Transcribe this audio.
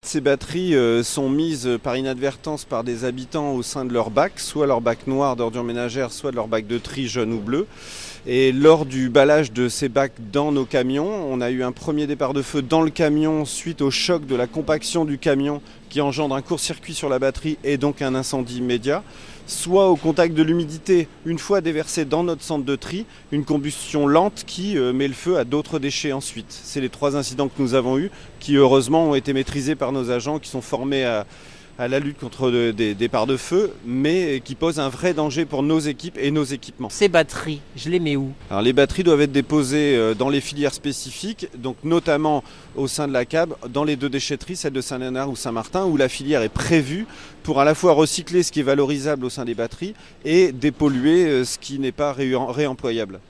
Ces batteries sont mises par inadvertance par des habitants au sein de leur bac, soit leur bac noir d'ordures ménagères, soit de leur bac de tri jaune ou bleu. Et lors du balage de ces bacs dans nos camions, on a eu un premier départ de feu dans le camion suite au choc de la compaction du camion qui engendre un court-circuit sur la batterie et donc un incendie immédiat, soit au contact de l'humidité, une fois déversée dans notre centre de tri, une combustion lente qui met le feu à d'autres déchets ensuite. C'est les 3 incidents que nous avons eus qui heureusement ont été maîtrisés par nos agents qui sont formés à la lutte contre des départs de feu, mais qui posent un vrai danger pour nos équipes et nos équipements. Ces batteries, je les mets où? Alors les batteries doivent être déposées dans les filières spécifiques, donc notamment au sein de la CAB, dans les 2 déchetteries, celle de Saint-Léonard ou Saint-Martin, où la filière est prévue pour à la fois recycler ce qui est valorisable au sein des batteries et dépolluer ce qui n'est pas réemployable.